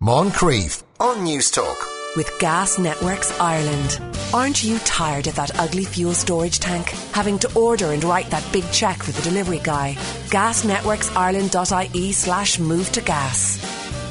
Moncrief on News Talk. With Gas Networks Ireland. Aren't you tired of that ugly fuel storage tank? Having to order and write that big cheque for the delivery guy? gasnetworksireland.ie/move to gas.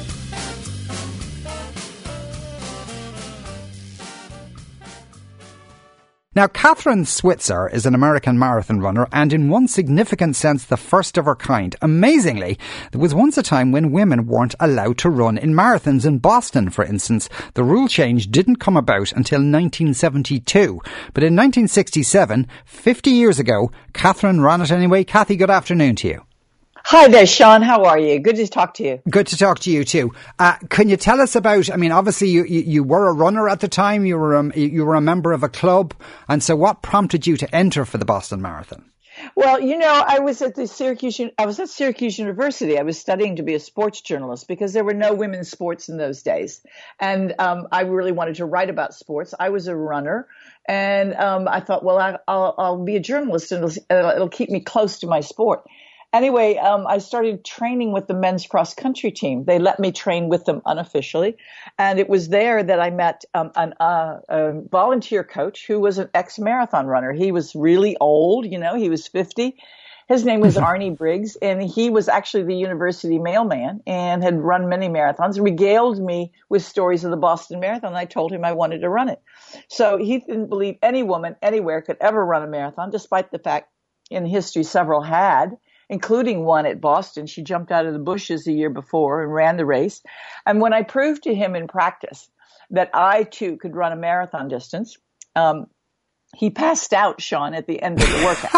Now, Kathrine Switzer is an American marathon runner and in one significant sense the first of her kind. Amazingly, there was once a time when women weren't allowed to run in marathons. In Boston, for instance, the rule change didn't come about until 1972. But in 1967, 50 years ago, Kathrine ran it anyway. Kathy, good afternoon to you. Hi there, Sean. How are you? Good to talk to you. Good to talk to you too. Can you tell us about, obviously you were a runner at the time, you were a member of a club, and so what prompted you to enter for the Boston Marathon? Well, I was at Syracuse University. I was studying to be a sports journalist because there were no women's sports in those days. And I really wanted to write about sports. I was a runner. And I thought, well, I'll be a journalist and it'll keep me close to my sport. Anyway, I started training with the men's cross country team. They let me train with them unofficially. And it was there that I met a volunteer coach who was an ex-marathon runner. He was really old, he was 50. His name was Arnie Briggs, and he was actually the university mailman and had run many marathons, regaled me with stories of the Boston Marathon. I told him I wanted to run it. So he didn't believe any woman anywhere could ever run a marathon, despite the fact in history several had, including one at Boston. She jumped out of the bushes the year before and ran the race. And when I proved to him in practice that I, too, could run a marathon distance, he passed out, Sean, at the end of the workout.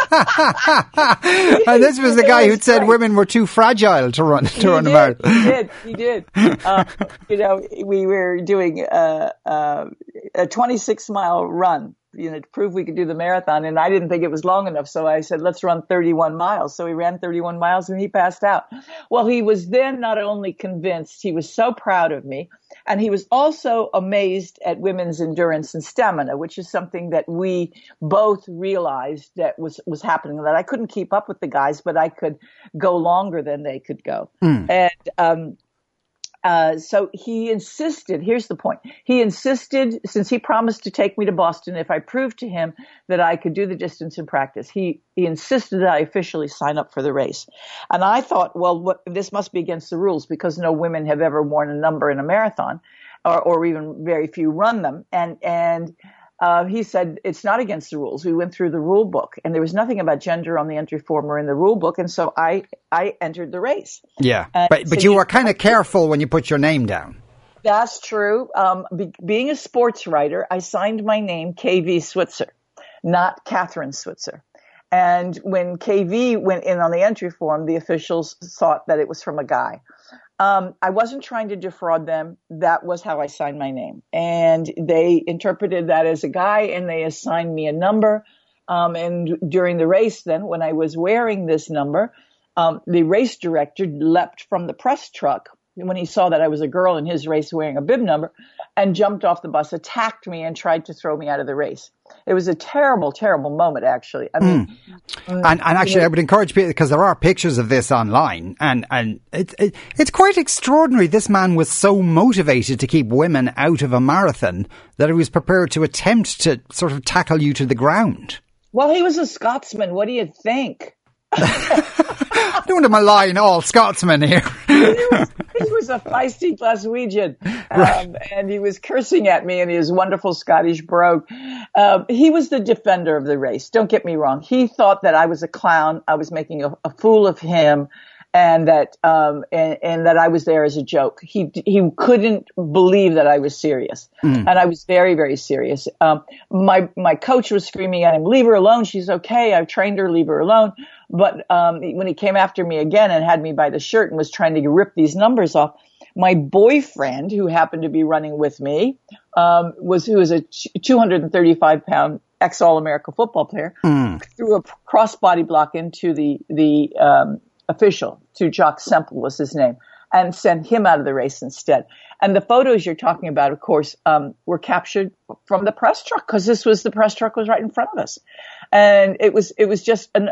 And this was the guy who said women were too fragile to run a marathon. He did. We were doing a 26-mile run, to prove we could do the marathon. And I didn't think it was long enough. So I said, let's run 31 miles. So we ran 31 miles and he passed out. Well, he was then not only convinced, he was so proud of me. And he was also amazed at women's endurance and stamina, which is something that we both realized that was happening, that I couldn't keep up with the guys, but I could go longer than they could go. And, so he insisted, here's the point. He insisted, since he promised to take me to Boston if I proved to him that I could do the distance in practice, he insisted that I officially sign up for the race. And I thought, well, this must be against the rules because no women have ever worn a number in a marathon or even very few run them. And he said, it's not against the rules. We went through the rule book and there was nothing about gender on the entry form or in the rule book. And so I entered the race. Yeah. But you were kind of careful when you put your name down. That's true. Being a sports writer, I signed my name KV Switzer, not Kathrine Switzer. And when KV went in on the entry form, the officials thought that it was from a guy. I wasn't trying to defraud them. That was how I signed my name. And they interpreted that as a guy and they assigned me a number. And during the race then, when I was wearing this number, the race director leapt from the press truck when he saw that I was a girl in his race wearing a bib number and jumped off the bus, attacked me and tried to throw me out of the race. It was a terrible, terrible moment, actually. I mean, and actually, I would encourage people, because there are pictures of this online, and it's quite extraordinary. This man was so motivated to keep women out of a marathon that he was prepared to attempt to sort of tackle you to the ground. Well, he was a Scotsman. What do you think? I don't want to malign all Scotsmen here. He was a feisty Glaswegian, and he was cursing at me in his wonderful Scottish brogue. He was the defender of the race. Don't get me wrong. He thought that I was a clown. I was making a fool of him, and that that I was there as a joke. He couldn't believe that I was serious, and I was very, very serious. My coach was screaming at him, "Leave her alone. She's okay. I've trained her. Leave her alone." But when he came after me again and had me by the shirt and was trying to rip these numbers off, my boyfriend, who happened to be running with me, who was a 235-pound ex-All-America football player, threw a crossbody block into the official, to Jacques Semple was his name, and sent him out of the race instead. And the photos you're talking about, of course, were captured from the press truck, because the press truck was right in front of us. And it was just an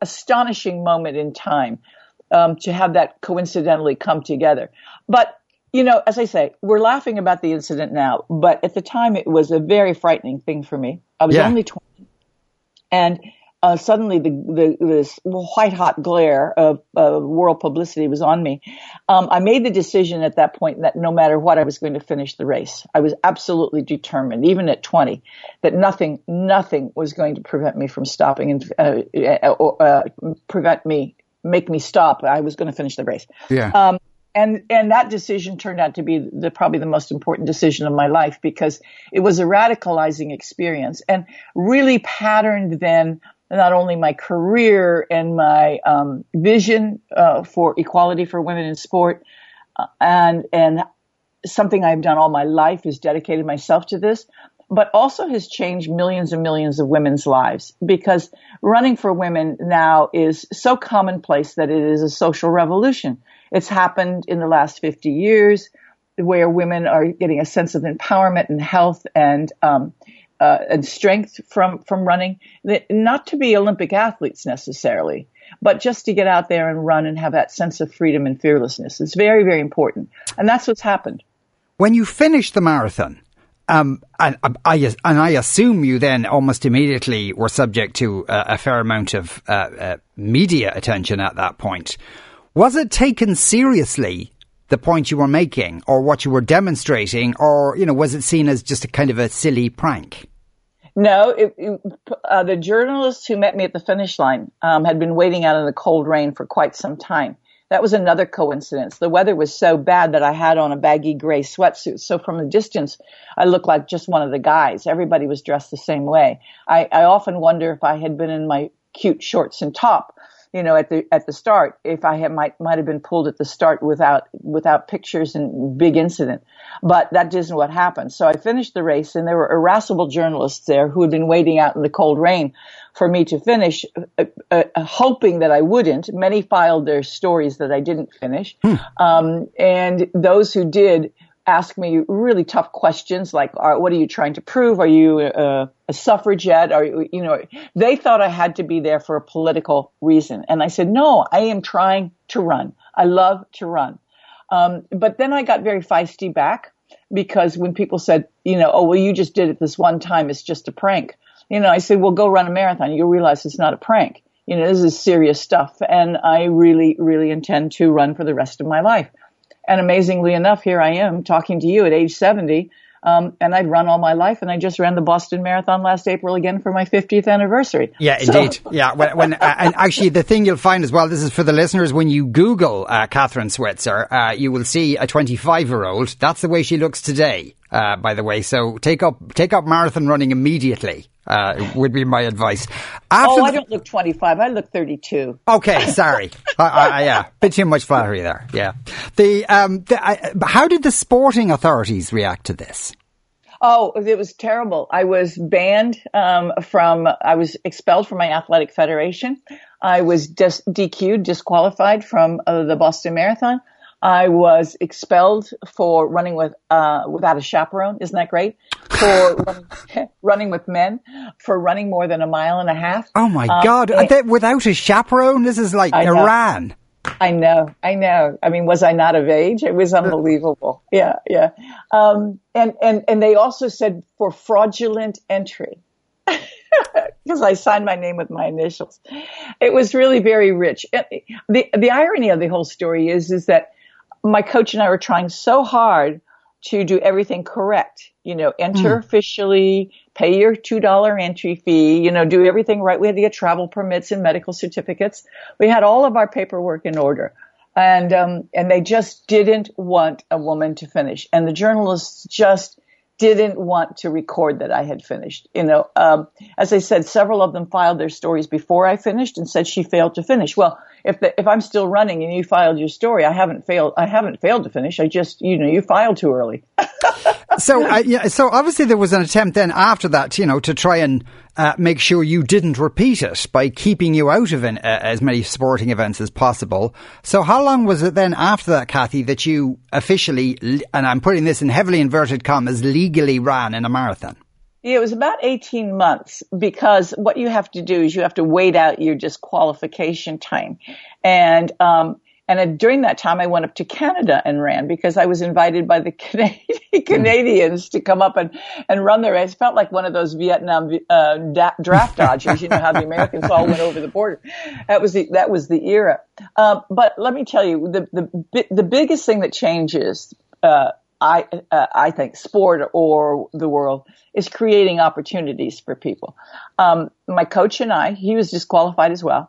astonishing moment in time, to have that coincidentally come together. But, as I say, we're laughing about the incident now, but at the time it was a very frightening thing for me. I was only 20, and suddenly this white hot glare of world publicity was on me. I made the decision at that point that no matter what, I was going to finish the race. I was absolutely determined, even at 20, that nothing was going to prevent me from stopping and make me stop. I was going to finish the race. Yeah. And that decision turned out to be probably the most important decision of my life, because it was a radicalizing experience and really patterned then not only my career and my vision for equality for women in sport, and something I've done all my life is dedicated myself to this, but also has changed millions and millions of women's lives, because running for women now is so commonplace that it is a social revolution. It's happened in the last 50 years, where women are getting a sense of empowerment and health and strength from running, not to be Olympic athletes necessarily, but just to get out there and run and have that sense of freedom and fearlessness. It's very, very important. And that's what's happened. When you finished the marathon, and I assume you then almost immediately were subject to a fair amount of media attention at that point. Was it taken seriously, the point you were making, or what you were demonstrating, or, was it seen as just a kind of a silly prank? No, the journalists who met me at the finish line had been waiting out in the cold rain for quite some time. That was another coincidence. The weather was so bad that I had on a baggy gray sweatsuit. So from a distance, I looked like just one of the guys. Everybody was dressed the same way. I often wonder if I had been in my cute shorts and top, at the start, if I might have been pulled at the start without pictures and big incident. But that isn't what happened. So I finished the race, and there were irascible journalists there who had been waiting out in the cold rain for me to finish, hoping that I wouldn't. Many filed their stories that I didn't finish. And those who did ask me really tough questions like, what are you trying to prove? Are you a suffragette? They thought I had to be there for a political reason. And I said, no, I am trying to run. I love to run. But then I got very feisty back, because when people said, you just did it this one time, it's just a prank. I said, well, go run a marathon. You'll realize it's not a prank. This is serious stuff. And I really, really intend to run for the rest of my life. And amazingly enough, here I am talking to you at age 70. And I'd run all my life, and I just ran the Boston Marathon last April again for my 50th anniversary. Yeah, indeed. Yeah, and actually the thing you'll find as well, this is for the listeners, when you Google Kathrine Switzer, you will see a 25-year-old. That's the way she looks today, by the way. So take up marathon running immediately. Would be my advice. I don't look 25. I look 32. Okay, sorry. Yeah, bit too much flattery there. Yeah. How did the sporting authorities react to this? Oh, it was terrible. I was banned I was expelled from my athletic federation. I was disqualified from the Boston Marathon. I was expelled for running without a chaperone. Isn't that great? For running with men, for running more than a mile and a half. Oh my God. Without a chaperone? This is like Iran. I know. I mean, was I not of age? It was unbelievable. Yeah. And they also said for fraudulent entry. Because I signed my name with my initials. It was really very rich. The irony of the whole story is that my coach and I were trying so hard to do everything correct. Enter officially, pay your $2 entry fee, do everything right. We had to get travel permits and medical certificates. We had all of our paperwork in order. And they just didn't want a woman to finish. And the journalists just didn't want to record that I had finished. As I said, several of them filed their stories before I finished and said she failed to finish. Well, if I'm still running and you filed your story, I haven't failed to finish. I just, you filed too early. So obviously there was an attempt then after that, to try and make sure you didn't repeat it by keeping you out of as many sporting events as possible. So how long was it then after that, Kathy, that you officially, and I'm putting this in heavily inverted commas, legally ran in a marathon? Yeah, it was about 18 months, because what you have to do is you have to wait out your disqualification time. And during that time, I went up to Canada and ran because I was invited by the Canadians to come up and run the race. It felt like one of those Vietnam draft dodgers. You know how the Americans all went over the border. That was the era. But let me tell you, the biggest thing that changes, I think, sport or the world is creating opportunities for people. My coach and I, he was disqualified as well,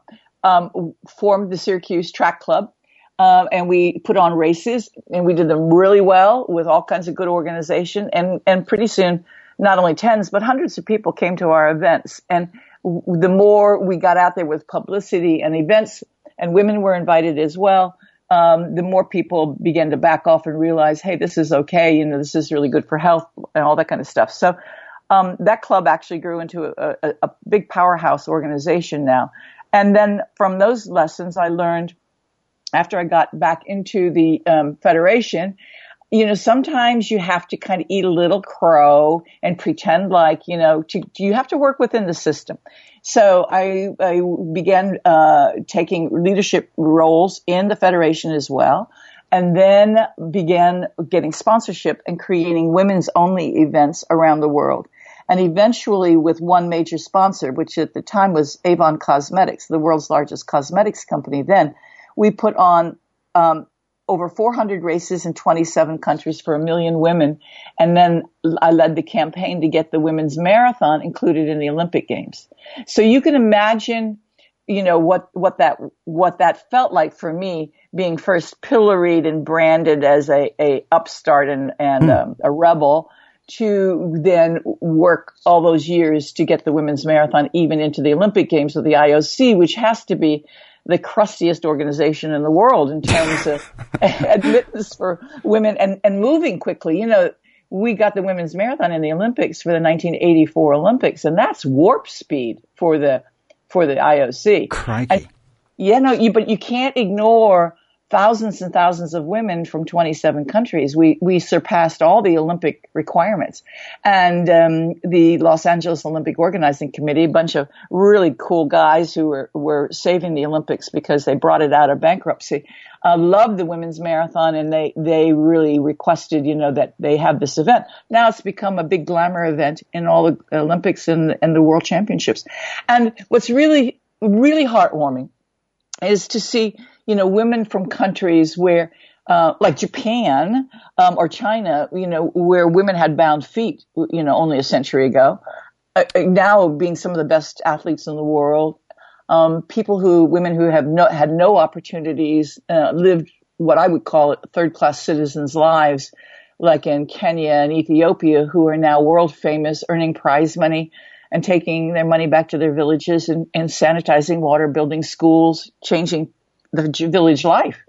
formed the Syracuse Track Club. And we put on races, and we did them really well with all kinds of good organization. And pretty soon, not only tens, but hundreds of people came to our events. And the more we got out there with publicity and events, and women were invited as well, the more people began to back off and realize, hey, this is okay. You know, this is really good for health and all that kind of stuff. So that club actually grew into a big powerhouse organization now. And then from those lessons, I learned, after I got back into the federation, you know, sometimes you have to kind of eat a little crow and pretend like, you know, you have to work within the system. So I began taking leadership roles in the federation as well, and then began getting sponsorship and creating women's only events around the world. And eventually with one major sponsor, which at the time was Avon Cosmetics, the world's largest cosmetics company then, we put on over 400 races in 27 countries for 1 million women. And then I led the campaign to get the women's marathon included in the Olympic Games. So you can imagine, you know, what that felt like for me, being first pilloried and branded as a upstart and a rebel, to then work all those years to get the women's marathon even into the Olympic Games with the IOC, which has to be the crustiest organization in the world in terms of admittance for women and moving quickly. You know, we got the women's marathon in the Olympics for the 1984 Olympics, and that's warp speed for the IOC. Crikey. But you can't ignore thousands and thousands of women from 27 countries. We surpassed all the Olympic requirements. And the Los Angeles Olympic Organizing Committee, a bunch of really cool guys who were saving the Olympics because they brought it out of bankruptcy, loved the women's marathon, and they really requested, you know, that they have this event. Now it's become a big glamour event in all the Olympics and the World Championships. And what's really, really heartwarming is to see, you know, women from countries where, like Japan, or China, you know, where women had bound feet, you know, only a century ago, now being some of the best athletes in the world, women who have had no opportunities, lived what I would call third-class citizens' lives, like in Kenya and Ethiopia, who are now world famous, earning prize money and taking their money back to their villages and sanitizing water, building schools, changing the village life.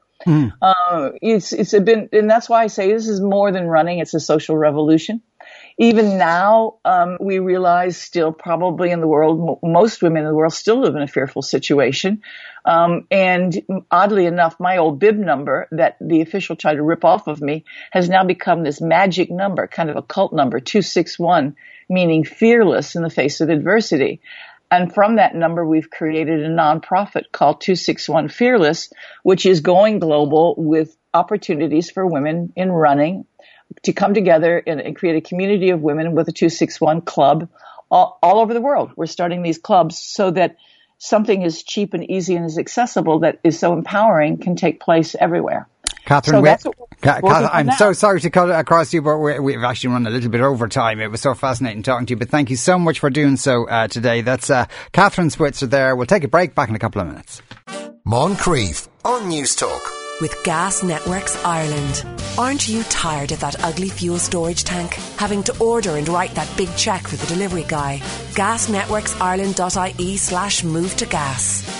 It's been, and that's why I say this is more than running. It's a social revolution. Even now, we realize still probably in the world, most women in the world still live in a fearful situation. And oddly enough, my old bib number that the official tried to rip off of me has now become this magic number, kind of a cult number, 261, meaning fearless in the face of adversity. And from that number, we've created a nonprofit called 261 Fearless, which is going global with opportunities for women in running to come together and create a community of women with a 261 club all over the world. We're starting these clubs so that something as cheap and easy and as accessible that is so empowering can take place everywhere. Catherine, I'm so sorry to cut across you, but we've actually run a little bit over time. It was so fascinating talking to you, but thank you so much for doing so today. That's Catherine Switzer there. We'll take a break, back in a couple of minutes. Moncrief on News Talk. With Gas Networks Ireland. Aren't you tired of that ugly fuel storage tank? Having to order and write that big cheque for the delivery guy? GasNetworksIreland.ie/move to gas.